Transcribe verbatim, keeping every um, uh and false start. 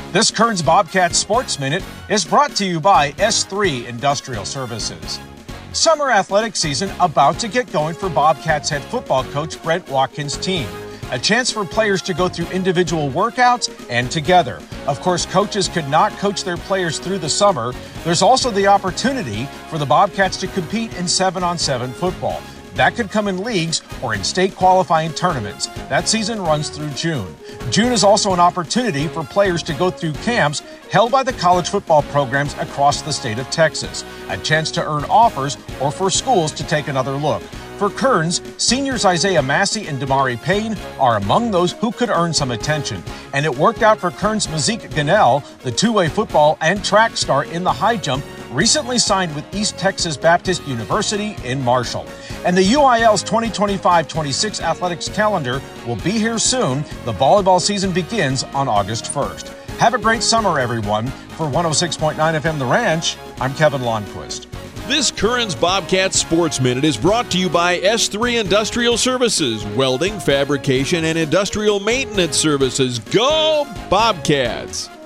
This Kearns Bobcats Sports Minute is brought to you by S three Industrial Services. Summer athletic season about to get going for Bobcats head football coach Brent Watkins' team. A chance for players to go through individual workouts and together. Of course, coaches could not coach their players through the summer. There's also the opportunity for the Bobcats to compete in seven on seven football. That could come in leagues or in state qualifying tournaments. That season runs through June. June is also an opportunity for players to go through camps held by the college football programs across the state of Texas. A chance to earn offers or for schools to take another look. For Kearns, seniors Isaiah Massey and Damari Payne are among those who could earn some attention. And it worked out for Kearns' Mazik Ganel, the two-way football and track star in the high jump, recently signed with East Texas Baptist University in Marshall. And the U I L's twenty twenty-five twenty-six athletics calendar will be here soon. The volleyball season begins on August first. Have a great summer, everyone. For one oh six point nine F M The Ranch, I'm Kevin Lonnquist. This Kearns Bobcats Sports Minute is brought to you by S three Industrial Services, welding, fabrication, and industrial maintenance services. Go Bobcats!